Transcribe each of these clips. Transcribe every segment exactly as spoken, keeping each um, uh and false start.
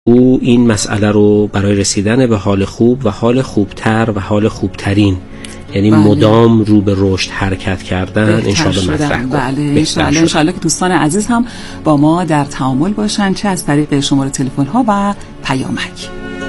او این مسئله رو برای رسیدن به حال خوب و حال خوبتر و حال خوبترین، یعنی بله. مدام رو به رشد حرکت کردن انشاءالله مطرح کنه. بله انشاءالله انشاءالله که دوستان عزیز هم با ما در تعامل باشن، چه از طریق شماره تلفن ها و پیامک.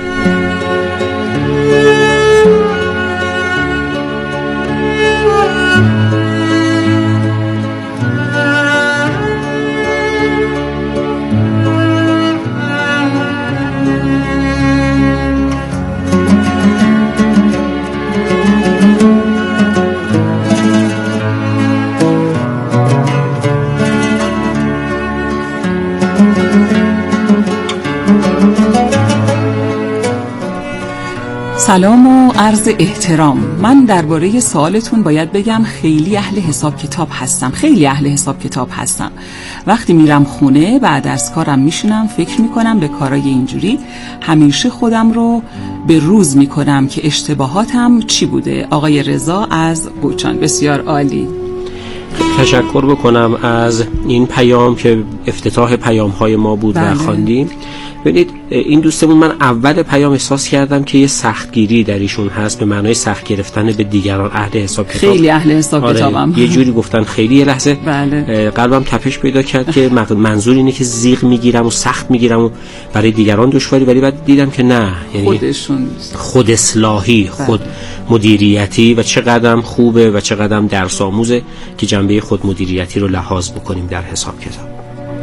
سلام و عرض احترام. من درباره سوالتون باید بگم خیلی اهل حساب کتاب هستم. خیلی اهل حساب کتاب هستم. وقتی میرم خونه بعد از کارم میشینم فکر میکنم به کارای اینجوری، همیشه خودم رو به روز میکنم که اشتباهاتم چی بوده. آقای رضا از بوچان. بسیار عالی. تشکر بکنم از این پیام که افتتاح پیام های ما بود بله. و خواندیم. ببینید این دوستمون، من اول پیام احساس کردم که یه سختگیری در ایشون هست، به معنای سخت گرفتن به دیگران. اهل حساب کتاب، خیلی اهل حساب آره کتابم. یه جوری گفتن خیلی یه لحظه بله. قلبم تپش پیدا کرد که منظور اینه که زیغ میگیرم و سخت میگیرم و برای دیگران دشواری، ولی بعد دیدم که نه، یعنی خودشون خود اصلاحی بله. خود مدیریتی و چقدر خوبه و چقدر درس آموزه که جنبه خود مدیریتی رو لحاظ بکنیم در حساب کتاب.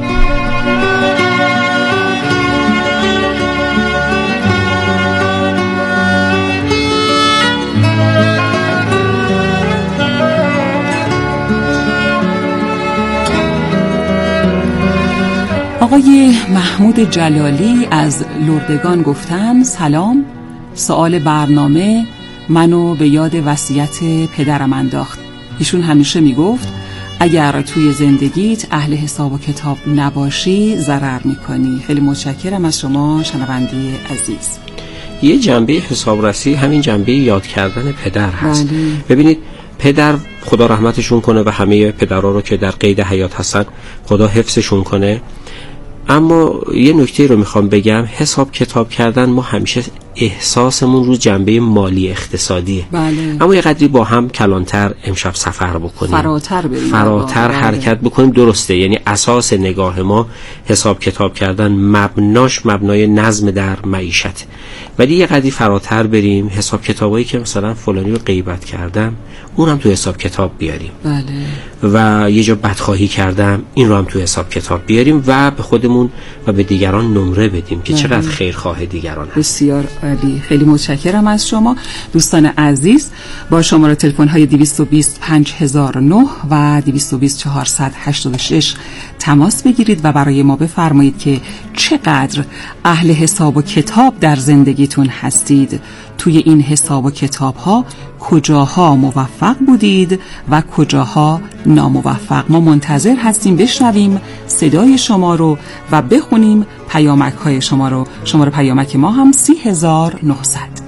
آقای محمود جلالی از لردگان گفتن سلام، سوال برنامه منو به یاد وصیت پدرم انداخت. ایشون همیشه میگفت اگر توی زندگیت اهل حساب و کتاب نباشی ضرر میکنی. خیلی متشکرم از شما شنونده عزیز. یه جنبه حسابرسی همین جنبه یاد کردن پدر هست. بله. ببینید پدر خدا رحمتشون کنه و همه پدرها رو که در قید حیات هستن خدا حفظشون کنه، اما یه نکته رو میخوام بگم، حساب کتاب کردن ما همیشه احساسمون رو جنبه مالی اقتصادیه. بله. اما یه قدری با هم کلانتر امشب سفر بکنیم، فراتر بریم، فراتر بله. حرکت بکنیم. درسته، یعنی اساس نگاه ما حساب کتاب کردن مبناش مبنای نظم در معیشت، ولی یه قدری فراتر بریم، حساب کتابایی که مثلا فلانی رو غیبت کردم اونم تو حساب کتاب بیاریم. بله. و یه جا بدخواهی کردم این رو هم تو حساب کتاب بیاریم و به خودمون و به دیگران نمره بدیم که بله. چقدر خیرخواه دیگران هست. بسیار عالی. خیلی متشکرم از شما دوستان عزیز. با شماره تلفن های دویست و بیست پنج هزار و نه و دویست و بیست چهارصد و هشتاد و شش تماس بگیرید و برای ما بفرمایید که چقدر اهل حساب و کتاب در زندگیتون هستید. توی این حساب و کتاب ها کجاها موفق بودید و کجاها ناموفق. ما منتظر هستیم بشنویم صدای شما رو و بخونیم پیامک های شما رو. شماره پیامک ما هم سی هزار و نهصد.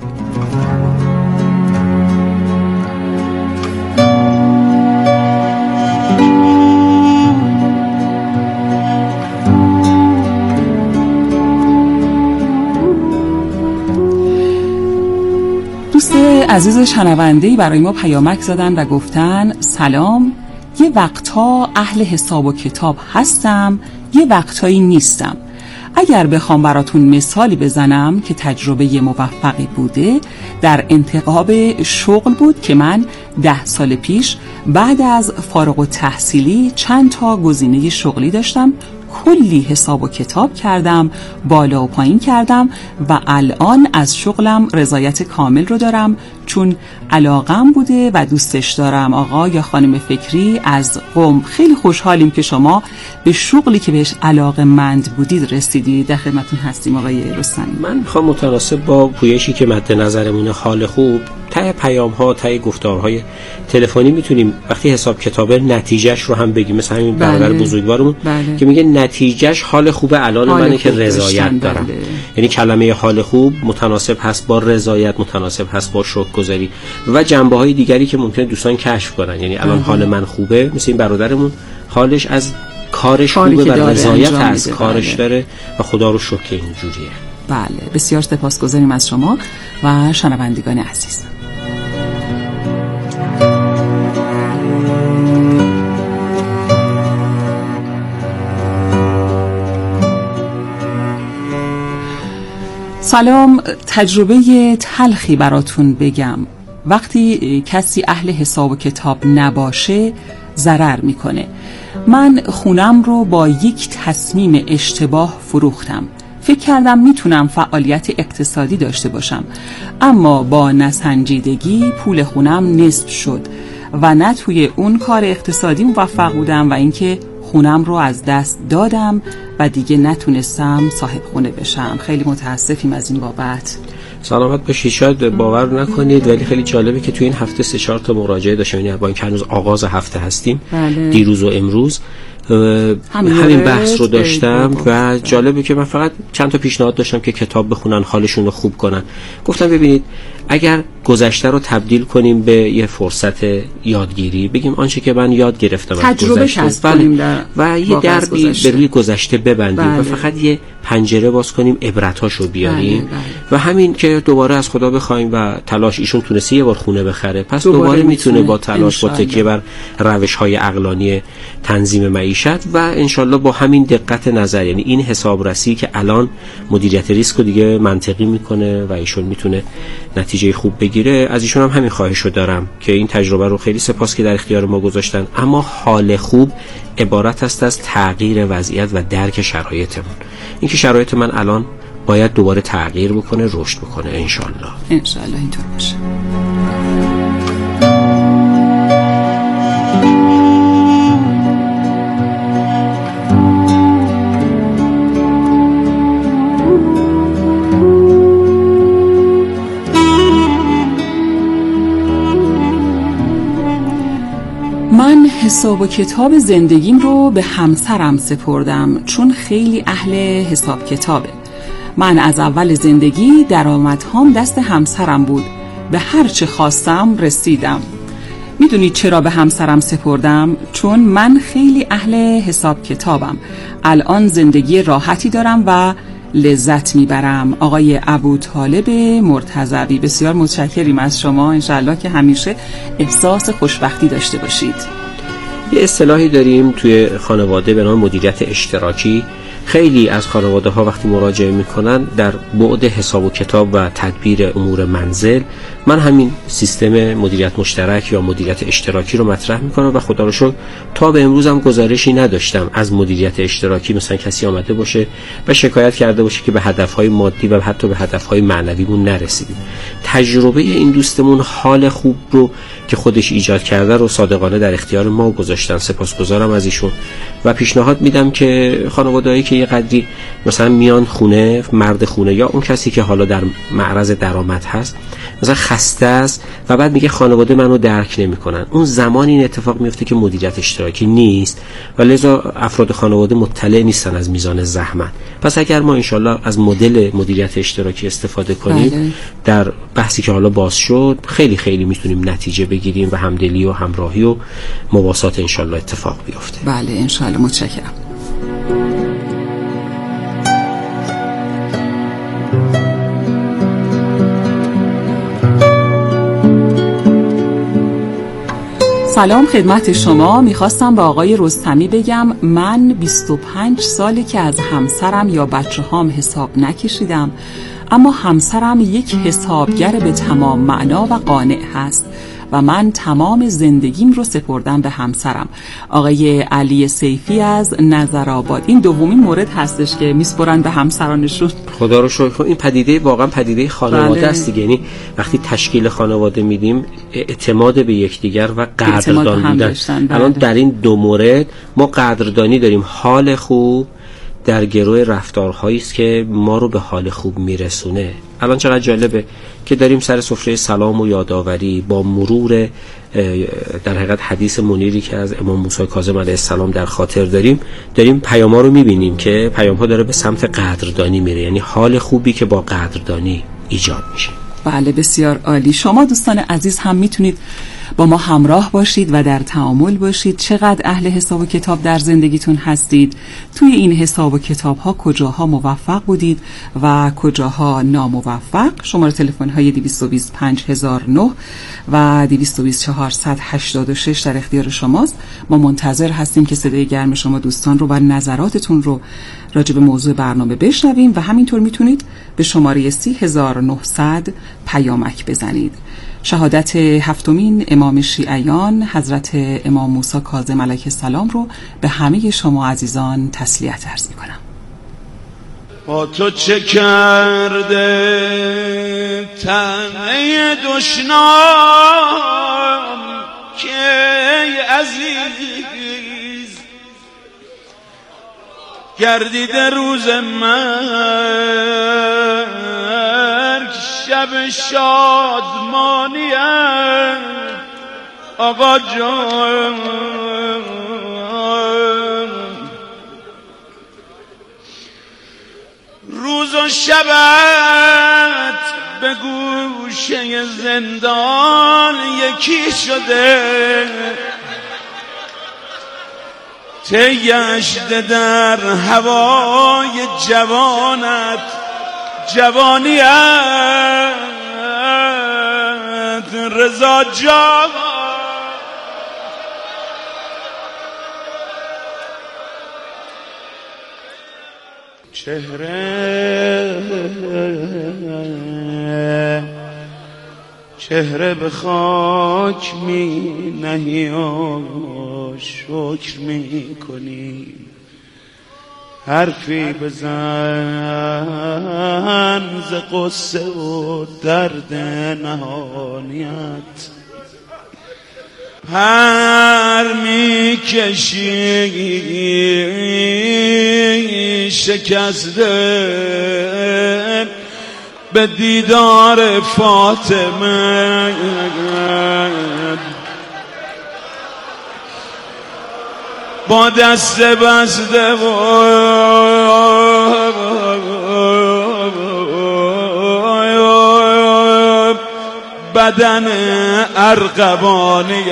عزیز شنونده‌ای برای ما پیامک زدن و گفتن سلام، یه وقتا اهل حساب و کتاب هستم، یه وقتایی نیستم. اگر بخوام براتون مثالی بزنم که تجربه موفقی بوده، در انتخاب شغل بود که من ده سال پیش بعد از فارغ التحصیلی چند تا گزینه شغلی داشتم، کلی حساب و کتاب کردم، بالا و پایین کردم و الان از شغلم رضایت کامل رو دارم چون علاقم بوده و دوستش دارم. آقا یا خانم فکری از قم، خیلی خوشحالیم که شما به شغلی که بهش علاقه‌مند بودید رسیدید. در خدمتتون هستیم آقای رستمی. من میخوام متناسب با پویشی که مد نظرمون حال خوب، ته پیام ها، ته گفتارهای تلفنی میتونیم وقتی حساب کتاب نتیجهش رو هم بگیم، مثلا همین برادر بله. بزرگوارمون بله. که میگه نتیجهش حال خوبه الان منه که رضایت دارم. بله. یعنی کلمه حال خوب متناسب هست با رضایت، متناسب هست با شکرگزاری و جنبه‌های دیگری که ممکنه دوستان کشف کنن. یعنی الان بله. حال من خوبه، مثل این برادرمون حالش از کارش خوبه و رضایت از کارش داره و خدا رو شکر اینجوریه. بله، بسیار سپاسگزاریم از شما و شنوندگان عزیز. سلام، تجربه تلخی براتون بگم. وقتی کسی اهل حساب و کتاب نباشه ضرر میکنه. من خونم رو با یک تصمیم اشتباه فروختم. فکر کردم میتونم فعالیت اقتصادی داشته باشم، اما با نسنجیدگی پول خونم نصف شد و نه توی اون کار اقتصادی موفق بودم و اینکه خونم رو از دست دادم و دیگه نتونستم صاحب خونه بشم. خیلی متاسفیم از این بابت. سلامت باشید. شاید باور نکنید ولی خیلی جالبه که توی این هفته سه چهار تا مراجعه داشتم، یعنی با اینکه هنوز آغاز هفته هستیم، بله. دیروز و امروز همین, همین بحث رو داشتم و جالبه که من فقط چند تا پیشنهاد داشتم که کتاب بخونن، حالشون رو خوب کنن. گفتم ببینید اگر گذشته رو تبدیل کنیم به یه فرصت یادگیری، بگیم آنچه که من یاد گرفتم تجربه کسب کنیم در و یه دربی به روی گذشته ببندیم، بله. و فقط یه پنجره باز کنیم، عبرتاشو بیاریم، بله، بله. و همین که دوباره از خدا بخوایم و تلاش، ایشون تونسته یه بار خونه بخره، پس دوباره, دوباره میتونه با تلاش، با تکیه بر روش‌های عقلانی تنظیم معیشت و انشالله با همین دقت نظر، یعنی این حسابرسی که الان مدیریت ریسک رو دیگه منطقی میکنه و ایشون میتونه نتیجه خوب بگیره. از ایشون هم همین خواهشو دارم که این تجربه رو خیلی سپاس که در اختیار ما گذاشتن، اما حال خوب عبارت است از تغییر وضعیت و درک شرایطمون. اینکه شرایط من الان باید دوباره تغییر بکنه، رشد بکنه. انشالله انشالله اینطور باشه. من حساب و کتاب زندگیم رو به همسرم سپردم چون خیلی اهل حساب کتابه. من از اول زندگی درآمدهام دست همسرم بود، به هر چه خواستم رسیدم. میدونید چرا به همسرم سپردم؟ چون من خیلی اهل حساب کتابم. الان زندگی راحتی دارم و لذت میبرم. آقای ابوطالب مرتضوی، بسیار متشکریم از شما. انشالله که همیشه احساس خوشبختی داشته باشید. یه اصطلاحی داریم توی خانواده به نام مدیریت اشتراکی. خیلی از خانواده ها وقتی مراجعه میکنن در بعد حساب و کتاب و تدبیر امور منزل، من همین سیستم مدیریت مشترک یا مدیریت اشتراکی رو مطرح میکنم و خدا رو شکر تا به امروز هم گزارشی نداشتم از مدیریت اشتراکی مثلا کسی آمده باشه و شکایت کرده باشه که به هدفهای مادی و حتی به هدفهای معنویمون نرسیدیم. تجربه این دوستمون حال خوب رو که خودش ایجاد کرده رو صادقانه در اختیار ما گذاشتن. سپاسگزارم از ایشون و پیشنهاد میدم که خانواده‌ای که یه قدری مثلا میان خونه، مرد خونه یا اون کسی که حالا در معرض درآمد هست مثلا خسته است و بعد میگه خانواده منو درک نمیکنن، اون زمان این اتفاق میفته که مدیریت اشتراکی نیست و لذا افراد خانواده مطلع نیستن از میزان زحمت. پس اگر ما انشالله از مدل مدیریت اشتراکی استفاده کنیم، بله. در بحثی که حالا باز شد خیلی خیلی میتونیم نتیجه بگیریم و همدلی و همراهی و مواسات انشالله اتفاق بیفته. بله انشالله. متشکرم. سلام خدمت شما. میخواستم به آقای رستمی بگم من بیست و پنج ساله که از همسرم یا بچه هام حساب نکشیدم، اما همسرم یک حسابگر به تمام معنا و قانع هست و من تمام زندگیم رو سپردم به همسرم. آقای علی سیفی از نظرآباد. این دومین مورد هستش که میسپرن به همسرانشون. خدا رو شکر. این پدیده واقعا پدیده خانواده است دیگه. یعنی وقتی تشکیل خانواده میدیم اعتماد به یکدیگر و قدردان بودن. الان در این دو مورد ما قدردانی داریم. حال خوب در گروه رفتارهایی است که ما رو به حال خوب میرسونه. الان چقدر جالبه که داریم سر سفره سلام و یادآوری با مرور در حقیقت حدیث منیری که از امام موسی کاظم علیه السلام در خاطر داریم داریم پیام‌ها رو می‌بینیم که پیام‌ها داره به سمت قدردانی میره، یعنی حال خوبی که با قدردانی ایجاد میشه. بله بسیار عالی. شما دوستان عزیز هم میتونید با ما همراه باشید و در تعامل باشید. چقدر اهل حساب و کتاب در زندگیتون هستید؟ توی این حساب و کتاب ها کجاها موفق بودید و کجاها ناموفق؟ شماره تلفن های دویست و بیست پنج هزار و نه و دویست و بیست چهارصد و هشتاد و شش در اختیار شماست. ما منتظر هستیم که صدای گرم شما دوستان رو و نظراتتون رو راجع به موضوع برنامه بشنویم و همینطور میتونید به شماره سی هزار و نهصد پیامک بزنید. شهادت هفتمین امام شیعیان حضرت امام موسی کاظم علیه السلام رو به همه شما عزیزان تسلیت عرض میکنم. با تو چه کرده تنه دشنام که عزیز گردیده روز مرگ شب شادمانیه آقا جان. روز و شبت به گوشه زندان یکی شده، تیشده در هوای جوانت جوانیت رضا جان. چهره چهره به خاک می نهی و شکر می کنی، حرفی بزن ز قصه و درد نهانیت، هر می کشی شکسته به دیدار فاطمه، با دست بسته و بدن ارغوانی.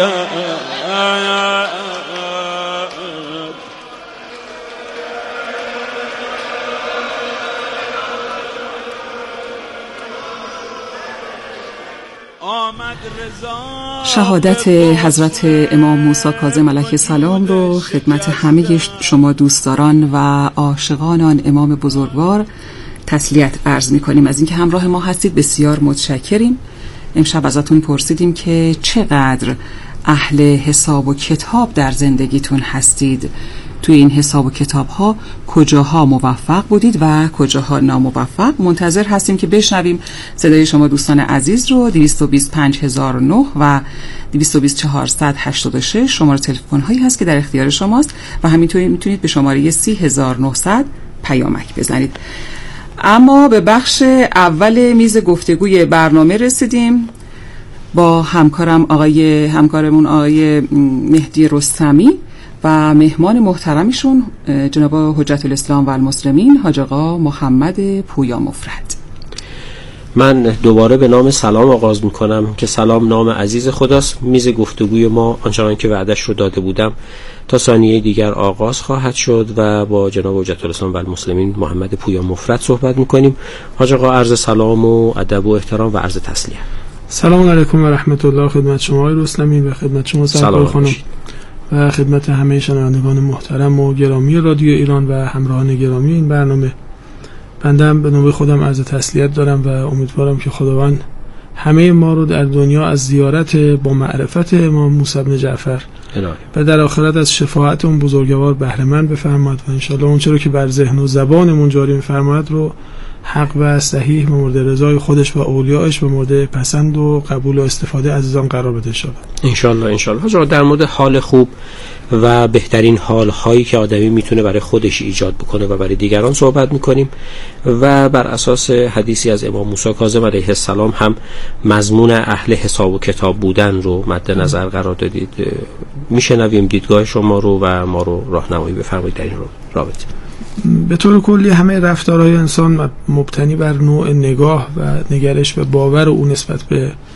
شهادت حضرت امام موسی کاظم علیه السلام رو خدمت همه شما دوستداران و عاشقان آن امام بزرگوار تسلیت عرض می‌کنیم از اینکه همراه ما هستید. بسیار متشکریم. امشب ازتون پرسیدیم که چقدر اهل حساب و کتاب در زندگیتون هستید. توی این حساب و کتاب ها کجاها موفق بودید و کجاها ناموفق؟ منتظر هستیم که بشنویم صدای شما دوستان عزیز رو. دویست و بیست پنج هزار و نه و دویست و بیست چهارصد و هشتاد و شش شماره تلفن هایی هست که در اختیار شماست و همینطوری میتونید به شماره سی هزار و نهصد پیامک بزنید. اما به بخش اول میز گفتگوی برنامه رسیدیم. با همکارم آقای همکارمون آقای مهدی رستمی و مهمان محترمشون جناب حجت الاسلام و المسلمین حاج آقا محمد پویا مفرد. من دوباره به نام سلام آغاز میکنم که سلام نام عزیز خداست. میز گفتگوی ما آنچنان که وعدش رو داده بودم تا ثانیه دیگر آغاز خواهد شد و با جناب حجت الاسلام و المسلمین محمد پویا مفرد صحبت میکنیم. حاج آقا عرض سلام و ادب و احترام و عرض تسلیت. سلام علیکم و رحمت الله خدمت شما آقای رستمی و خدمت شما سرکار خانم و خدمت همه شنوندگان محترم و گرامی رادیو ایران و همراهان گرامی این برنامه. بندم به نوبه خودم عرض تسلیت دارم و امیدوارم که خداوند همه ما رو در دنیا از زیارت با معرفت امام موسی بن جعفر و در آخرت از شفاعت اون بزرگوار بهره مند بفرماید و انشالله اون چرا که بر ذهن و زبانمون جاری می‌فرماید رو حق و صحیح و مورد رضای خودش و اولیاءش و مورد پسند و قبول و استفاده عزیزان قرار بده ان شاء الله. ان شاء الله. حاجا در مورد حال خوب و بهترین حال هایی که آدمی میتونه برای خودش ایجاد بکنه و برای دیگران صحبت میکنیم و بر اساس حدیثی از امام موسی کاظم علیه السلام هم مضمون اهل حساب و کتاب بودن رو مد نظر قرار دادید. میشنویم دیدگاه شما رو و ما رو راهنمایی بفرمایید در این رابطه. به طور کلی همه رفتارهای انسان مبتنی بر نوع نگاه و نگرش و باور او نسبت به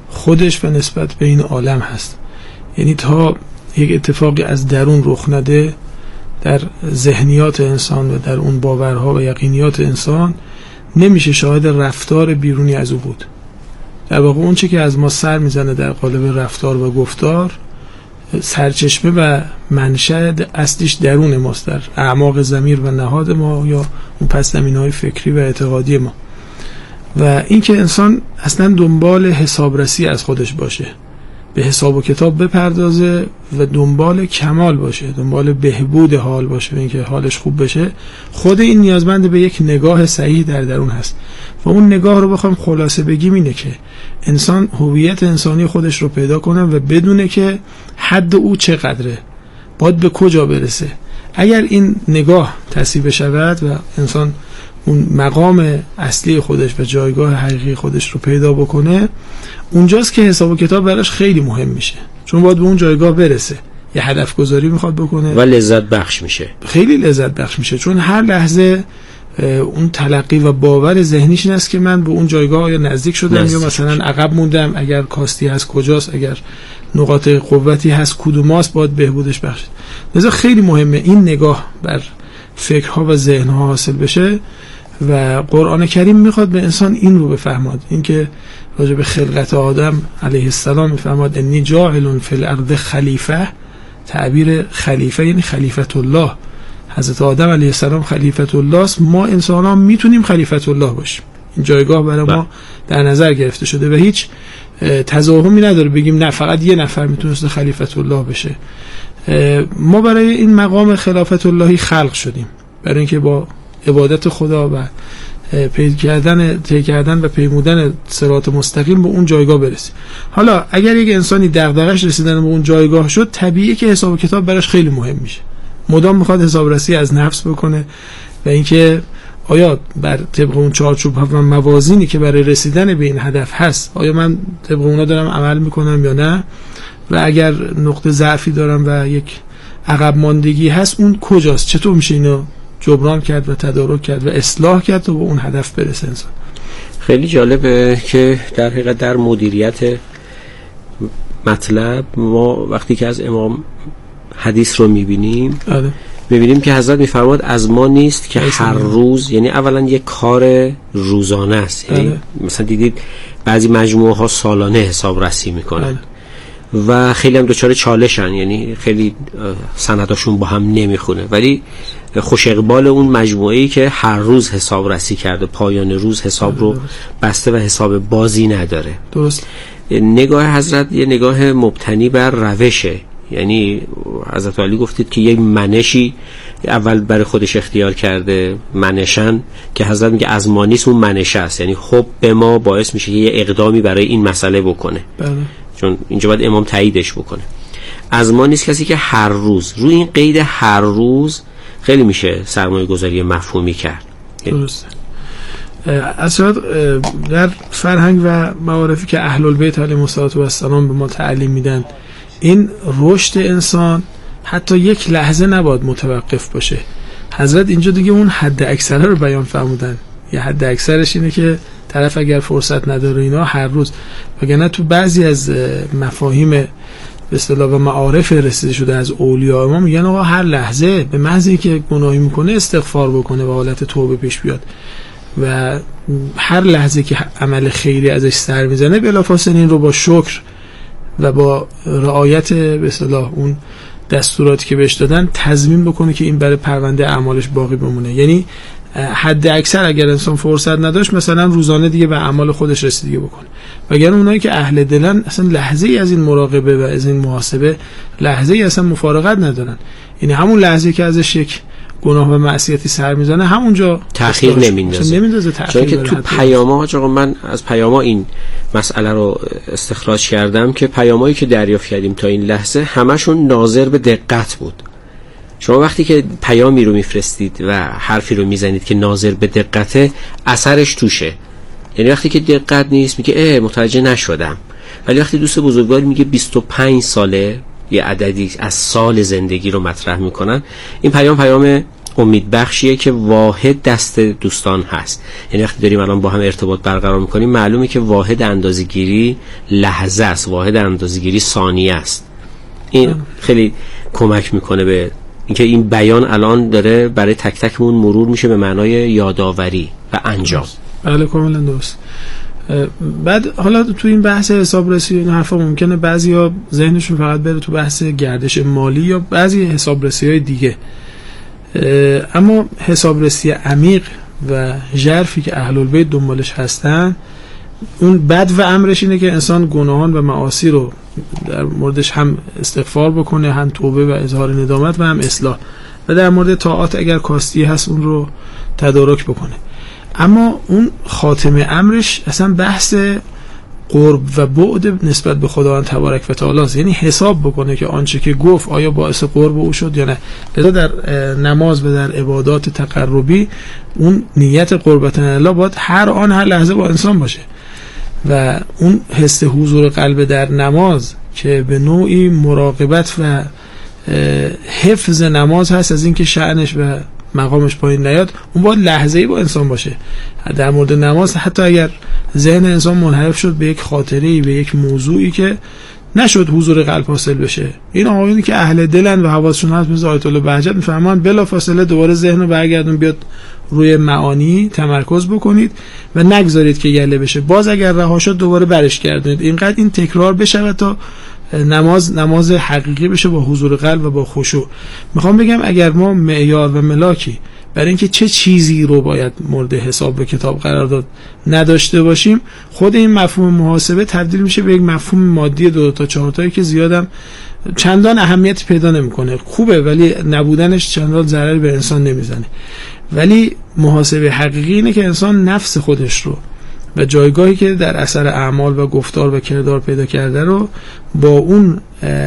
خودش و نسبت به این عالم هست. یعنی تا یک اتفاقی از درون رخ نده در ذهنیات انسان و در اون باورها و یقینیات انسان، نمیشه شاهد رفتار بیرونی از او بود. در واقع اون چی که از ما سر میزنه در قالب رفتار و گفتار، سرچشمه و منشأ اصلیش درون ماست، در اعماق ضمیر و نهاد ما یا اون پس زمینه‌های فکری و اعتقادی ما. و این که انسان اصلا دنبال حسابرسی از خودش باشه، به حساب و کتاب بپردازه و دنبال کمال باشه، دنبال بهبود حال باشه و اینکه حالش خوب بشه، خود این نیازمند به یک نگاه صحیح در درون هست. و اون نگاه رو بخوام خلاصه بگیم اینه که انسان هویت انسانی خودش رو پیدا کنه و بدونه که حد او چقدره، باید به کجا برسه. اگر این نگاه تصحیح شود و انسان اون مقام اصلی خودش و جایگاه حقیقی خودش رو پیدا بکنه، اونجاست که حساب و کتاب براش خیلی مهم میشه، چون باید به اون جایگاه برسه، یه هدف گذاری میخواد بکنه و لذت بخش میشه، خیلی لذت بخش میشه، چون هر لحظه اون تلقی و باور ذهنیش این است که من به اون جایگاه یا نزدیک شدم نزدیک یا مثلا عقب موندم، اگر کاستی هست کجاست، اگر نقاط قوتی هست کدوماست، باید بهبودش بخشید. لذا خیلی مهمه این نگاه بر فکرها و ذهنها حاصل بشه و قرآن کریم میخواد به انسان این رو بفهماد، این که راجع به خلقت آدم علیه السلام میفهماد انی جاعل فی الارض خلیفه. تعبیر خلیفه یعنی خلیفت الله. حضرت آدم علیه السلام خلیفت الله است، ما انسان ها میتونیم خلیفت الله باشیم. این جایگاه برای ما در نظر گرفته شده و هیچ تضاهمی نداره بگیم نه فقط یه نفر میتونست خلیفت الله بشه. ما برای این مقام خلافت اللهی خلق شدیم، برای اینکه با عبادت خدا و پی کردن طی کردن و پیمودن صراط مستقیم به اون جایگاه برسیم. حالا اگر یک انسانی دغدغش رسیدن به اون جایگاه شد، طبیعیه که حساب و کتاب براش خیلی مهم میشه. مدام میخواد حسابرسی از نفس بکنه و اینکه آیا بر طبق اون چارچوب و موازینی که برای رسیدن به این هدف هست، آیا من طبق اونا دارم عمل میکنم یا نه، و اگر نقطه ضعفی دارم و یک عقب ماندگی هست اون کجاست، چطور میشه اینو جبران کرد و تدارک کرد و اصلاح کرد تا به اون هدف برسه انسان. خیلی جالبه که در حقیقت در مدیریت مطلب ما وقتی که از امام حدیث رو میبینیم آره. میبینیم که حضرت میفرماد از ما نیست که هر روز، یعنی اولا یک کار روزانه است، یعنی آره. مثلا دیدید بعضی مجموعه ها سالانه حساب رسی میکنن آره. و خیلی هم دچار چالشن، یعنی خیلی سنداشون با هم نمیخونه، ولی خوش اقبال اون مجموعه‌ای که هر روز حساب رسی کرده، پایان روز حساب رو بسته و حساب بازی نداره. درست. نگاه حضرت یه نگاه مبتنی بر روشه، یعنی حضرت علی گفتید که یک منشی اول برای خودش اختیار کرده، منشن که حضرت میگه از ما نیست، اون منشه است، یعنی خب به ما باعث میشه که یه اقدامی برای این مسئله بکنه. بله. چون اینجا باید امام تاییدش بکنه. از ما نیست کسی که هر روز، روی این قید هر روز خیلی میشه سرمایه گذاری مفهومی کرد. درسته. اصلا در فرهنگ و معارفی که اهل البیت علیهم السلام به ما تعلیم میدن، این رشد انسان حتی یک لحظه نباید متوقف باشه. حضرت اینجا دیگه اون حد اکثره رو بیان فرمودن. یه حد اکثرش اینه که طرف اگر فرصت نداره اینا هر روز، وگرنه تو بعضی از مفاهیم به اصطلاح و معارف رسیده شده از اولیاء ما میگن آقا هر لحظه به محض اینکه گناهی میکنه استغفار بکنه و حالت توبه پیش بیاد و هر لحظه که عمل خیری ازش سر میزنه بلافاصله این رو با شکر و با رعایت به اصطلاح اون دستوراتی که بهش دادن تضمین بکنه که این برای پرونده اعمالش باقی بمونه. یعنی حد اکثر اگر انسان فرصت نداشت مثلا روزانه دیگه به اعمال خودش رسیدگی بکنه، وگرنه اونایی که اهل دلن اصلا لحظه ای از این مراقبه و از این محاسبه لحظه ای اصلا مفارقت ندارن. یعنی همون لحظه که ازش یک گناه و معصیتی سر میزنه همونجا تأخیر نمیندازه، نمیندازه چون که تو پیاما آقا من از پیاما این مسئله رو استخراج کردم که پیامایی که دریافت کردیم تا این لحظه همشون ناظر به دقت بود. شما وقتی که پیامی رو میفرستید و حرفی رو میزنید که ناظر به دقته، اثرش توشه. یعنی وقتی که دقت نیست میگه اه متوجه نشدم، ولی وقتی دوست بزرگواری میگه بیست و پنج ساله، یه عددی از سال زندگی رو مطرح میکنن، این پیام پیام امید بخشیه که واحد دست دوستان هست. یعنی وقتی داریم الان با هم ارتباط برقرار میکنیم معلومه که واحد اندازه‌گیری لحظه است، واحد اندازه‌گیری ثانیه است. این خیلی کمک میکنه به اینکه این بیان الان داره برای تک تکمون مرور میشه به معنای یادآوری و انجام. بله کاملا درست. بعد حالا تو این بحث حسابرسی این حرفا ممکنه بعضیا ذهنشون فقط بره تو بحث گردش مالی یا بعضی حسابرسی‌های دیگه، اما حسابرسی عمیق و ژرفی که اهل البیت دنبالش هستن، اون بد و امرش اینه که انسان گناهان و معاصی رو در موردش هم استغفار بکنه، هم توبه و اظهار ندامت و هم اصلاح، و در مورد طاعات اگر کاستی هست اون رو تدارک بکنه. اما اون خاتمه امرش اصلا بحث قرب و بعد نسبت به خداوند تبارک و تعالی است. یعنی حساب بکنه که آنچه که گفت آیا باعث قرب او شد یا نه. لذا در نماز و در عبادات تقربی اون نیت قربت الله باید هر آن هر لحظه با انسان باشه، و اون حس حضور قلب در نماز که به نوعی مراقبت و حفظ نماز هست از اینکه شأنش و مقامش پایین نیاد، اون باید لحظه‌ای با انسان باشه. در مورد نماز حتی اگر ذهن انسان منحرف شد به یک خاطره‌ای، به یک موضوعی که نشد حضور قلب حاصل بشه، این آقایونی که اهل دلن و حواسشون هست مثل آیت الله بهجت میفهمن بلافاصله دوباره ذهن رو برگردون بیاد روی معانی تمرکز بکنید و نگذارید که یله بشه. باز اگر رها شد دوباره برش گردونید. اینقدر این تکرار بشه تا نماز نماز حقیقی بشه با حضور قلب و با خشوع. میخوام بگم اگر ما معیار و ملاکی برای اینکه چه چیزی رو باید مورد حساب و کتاب قرار داد نداشته باشیم، خود این مفهوم محاسبه تبدیل میشه به یک مفهوم مادی دو, دو تا چهار تایی که زیادم چندان اهمیت پیدا نمیکنه. خوبه ولی نبودنش چندان ضرری به انسان نمیزنه. ولی محاسبه حقیقی اینه که انسان نفس خودش رو و جایگاهی که در اثر اعمال و گفتار و کردار پیدا کرده رو با اون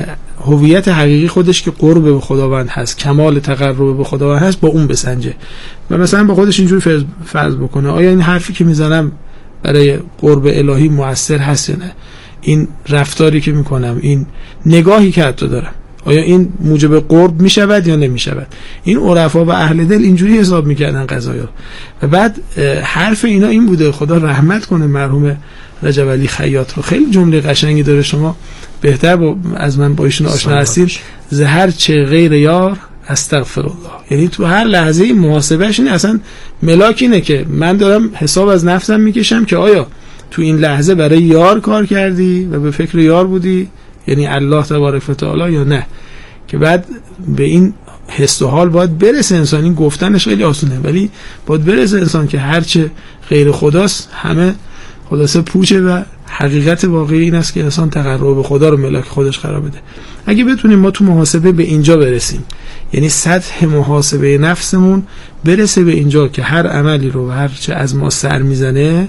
هویت حقیقی خودش که قرب به خداوند هست، کمال تقرب به خداوند هست، با اون بسنجه و مثلا با خودش اینجوری فرض, فرض بکنه آیا این حرفی که میزنم برای قرب الهی مؤثر هست یا نه، این رفتاری که میکنم، این نگاهی که حتی دارم، آیا این موجب قرب میشود یا نمیشود. این عرفا و اهل دل اینجوری حساب میکردن قضایا. و بعد حرف اینا این بوده، خدا رحمت کنه مرحوم رجب علی خیاط رو، خیلی جمله قشنگی داره، شما بهتر با از من با ایشون آشنا هستید. زهر چه غیر یار استغفر الله. یعنی تو هر لحظه محاسبهش اینه، اصلا ملاک اینه که من دارم حساب از نفسم میکشم که آیا تو این لحظه برای یار کار کردی و به فکر یار بودی، یعنی الله تبارک و تعالی، یا نه. که بعد به این حس و حال باید برسه انسان. این گفتنش خیلی آسونه ولی باید برسه انسان که هرچه غیر خداست همه خلاصه پوچه و حقیقت واقعی این است که انسان تقرب به خدا رو ملاک خودش قرار بده. اگه بتونیم ما تو محاسبه به اینجا برسیم، یعنی سطح محاسبه نفسمون برسه به اینجا که هر عملی رو و هر چه از ما سر میزنه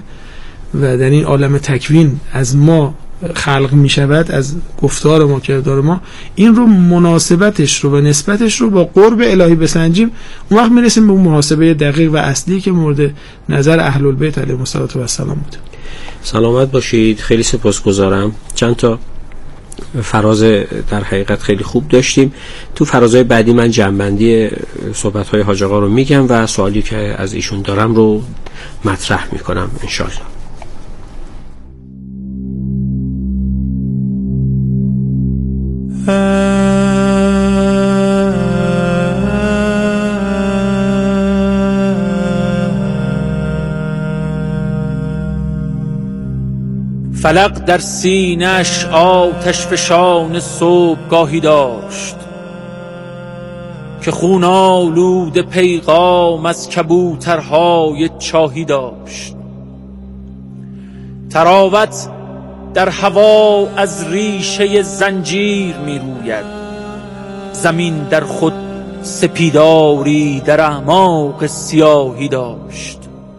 و در این عالم تکوین از ما خلق می شود، از گفتار ما، کردار ما، این رو مناسبتش رو و نسبتش رو با قرب الهی بسنجیم، اون وقت می رسیم به اون محاسبه دقیق و اصلی که مورد نظر اهل البیت علیهم السلام بود. سلامت باشید. خیلی سپاسگزارم. چند تا فراز در حقیقت خیلی خوب داشتیم. تو فرازهای بعدی من جنبندی صحبت‌های حاج آقا رو میگم و سوالی که از ایشون دارم رو مطرح میکنم انشاءالله. فلق در سینه‌اش آتش فشان صبحگاهی داشت که خون آلود پیغام از کبوترهای چاهی داشت. تراوت در هوا از ریشه زنجیر می روید، زمین در خود سپیداری در اعماق سیاهی داشت.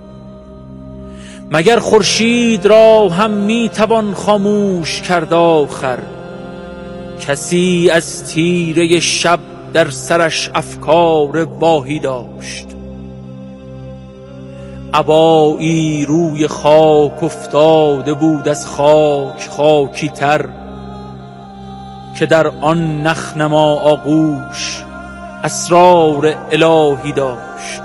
مگر خورشید را هم می توان خاموش کرد آخر، کسی از تیره شب در سرش افکار واهی داشت. عبایی روی خاک افتاده بود از خاک خاکی تر، که در آن نخنما آغوش اسرار الهی داشت.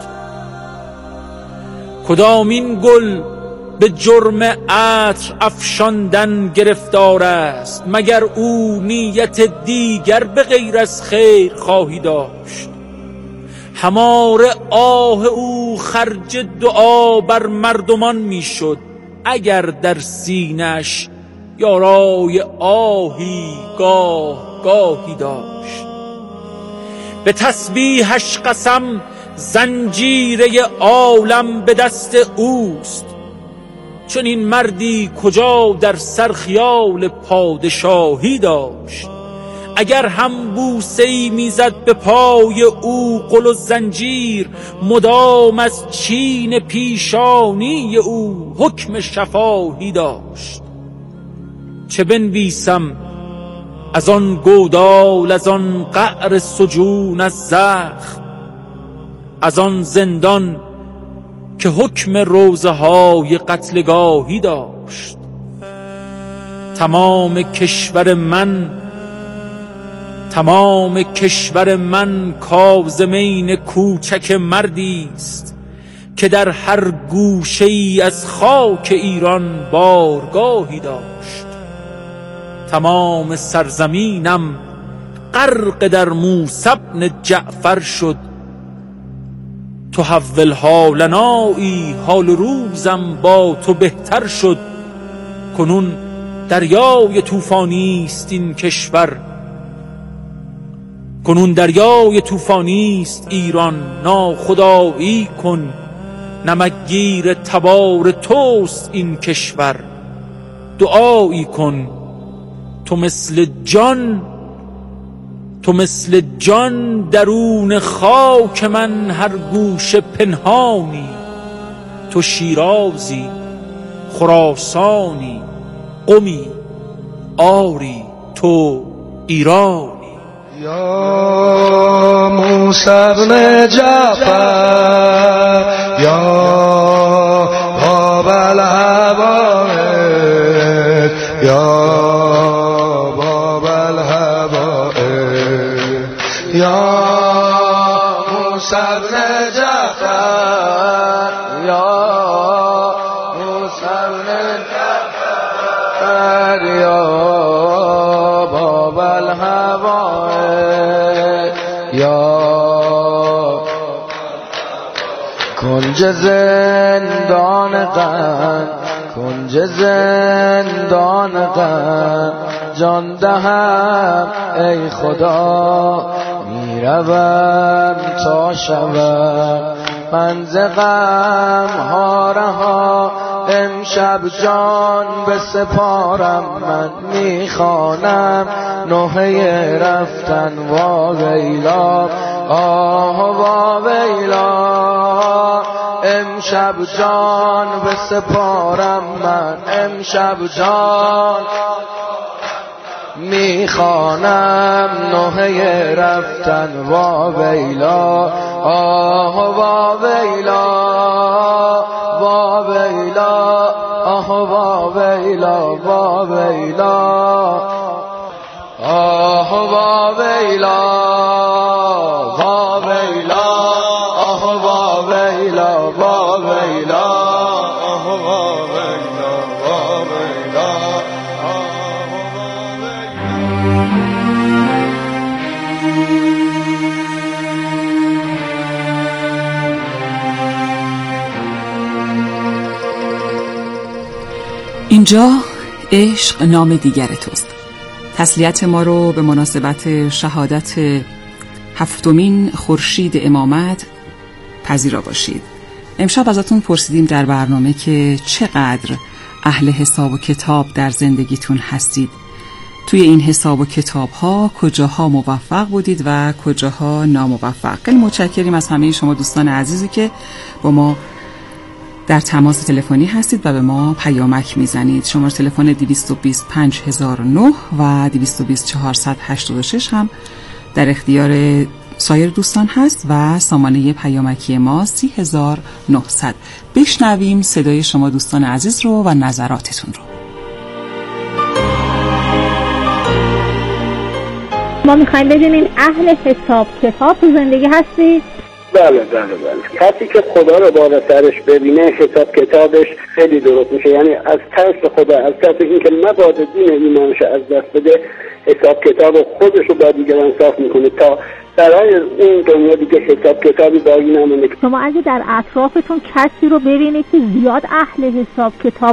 کدامین گل به جرم عطر افشاندن گرفتار است، مگر او نیت دیگر به غیر از خیر خواهی داشت. هماره آه او خرج دعا بر مردمان میشد، اگر در سینش یارای آهی گاه گاهی داشت. به تسبیحش قسم زنجیره عالم به دست اوست، چون این مردی کجا در سر خیال پادشاهی داشت. اگر هم بوسه‌ای میزد به پای او قل و زنجیر، مدام از چین پیشانی او حکم شفاهی داشت. چه بنویسم از آن گودال، از آن قعر سجون، از زخم، از آن زندان که حکم روزه های قتلگاهی داشت. تمام کشور من تمام کشور من کاظمین کوچک مردی است، که در هر گوشه ای از خاک ایران بارگاهی داشت. تمام سرزمینم غرق در موسی بن جعفر شد، تو حول حالنایی، حال روزم با تو بهتر شد. کنون دریای طوفانی است این کشور، کنون دریای طوفانی است ایران. ناخدایی کن، نمکگیر تبار توست این کشور. دعایی کن تو مثل جان تو مثل جان درون خاک من هر گوشه پنهانی. تو شیرازی، خراسانی، قمی، آری تو ایرانی. یا موسی بن جعفر، یا باب الحوائج، یا باب الحوائج، یا موسی بن جعفر، یا موسی بن جعفر، یا باب الحوائج، یا کنج زندان غم، کنج زندان غم جان دهم ای خدا. میروم تا شبم من ز غم ها رها، امشب جان به سپارم من میخوانم نوحه رفتن. وا ویلا، آه وا ویلا، امشب جان به سپارم من، امشب جان میخوانم نوحه رفتن. وا ویلا، آه وا ویلا، وا ویلا، آه وا ویلا، وا ویلا، آه وا ویلا، وا ویلا، آه وا ویلا، وا ویلا، آه وا ویلا، وا ویلا، اینجا عشق نام دیگر توست. تسلیت ما رو به مناسبت شهادت هفتمین خورشید امامت پذیرا باشید. امشب ازتون پرسیدیم در برنامه که چقدر اهل حساب و کتاب در زندگیتون هستید. توی این حساب و کتاب ها کجاها موفق بودید و کجاها ناموفق. خیلی متشکریم از همه شما دوستان عزیزی که با ما در تماس تلفنی هستید و به ما پیامک میزنید. شماره تلفن دویست و بیست پنج هزار و نه و دویست و بیست چهارصد و هشتاد و شش هم در اختیار سایر دوستان هست و سامانه پیامکی ما سی هزار و نهصد. بشنویم صدای شما دوستان عزیز رو و نظراتتون رو. ما میخوایم بدونیم اهل حساب کتاب تو زندگی هستی؟ بله بله بله. کسی که خدا رو بالا سرش ببینه حساب کتابش خیلی درست میشه، یعنی از ترس خدا، از ترس اینکه مبادا دین ایمانش از دست بده، حساب کتاب خودش رو با دیگران صاف میکنه تا برای این دنیا دیگه حساب کتابی باقی نمونه. شما اگه در اطرافتون کسی رو ببینید که زیاد اهل حساب کتاب